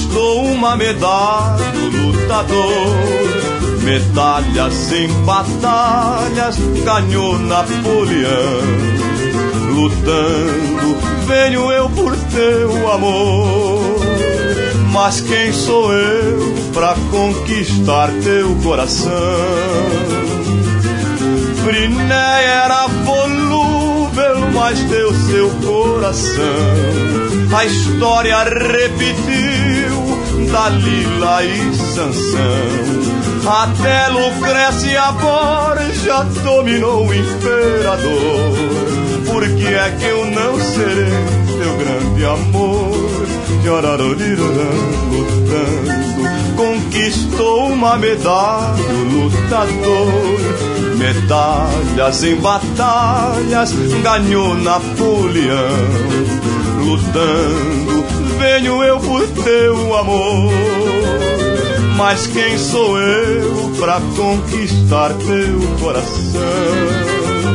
conquistou uma medalha, o lutador. Medalhas em batalhas ganhou Napoleão. Lutando venho eu por teu amor. Mas quem sou eu pra conquistar teu coração? Brinéia era volúvel, mas deu seu coração. A história repetiu Dalila e Sansão. Até Lucrécia Borgia dominou o imperador. Por que é que eu não serei teu grande amor? Lutando, conquistou uma medalha, o lutador. Medalhas em batalhas ganhou Napoleão. Lutando, venho eu por teu amor. Mas quem sou eu pra conquistar teu coração?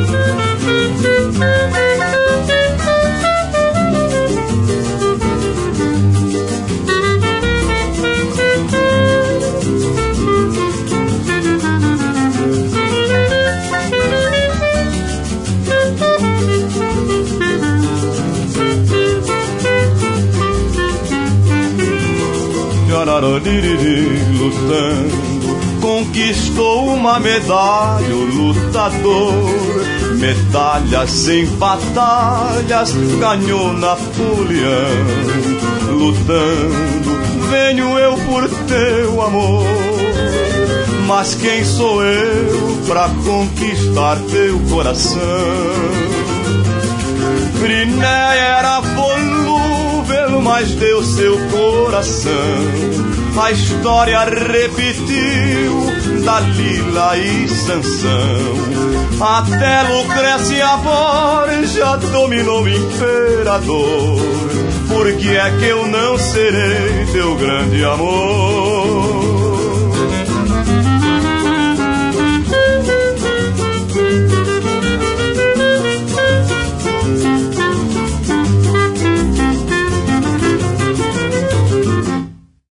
Lutando, conquistou uma medalha, o lutador. Medalhas em batalhas ganhou Napoleão. Lutando, venho eu por teu amor. Mas quem sou eu pra conquistar teu coração? Brinéia era volúvel, mas deu seu coração. A história repetiu Dalila e Sansão. Até Lucrécia Borgia dominou o imperador. Por que é que eu não serei teu grande amor?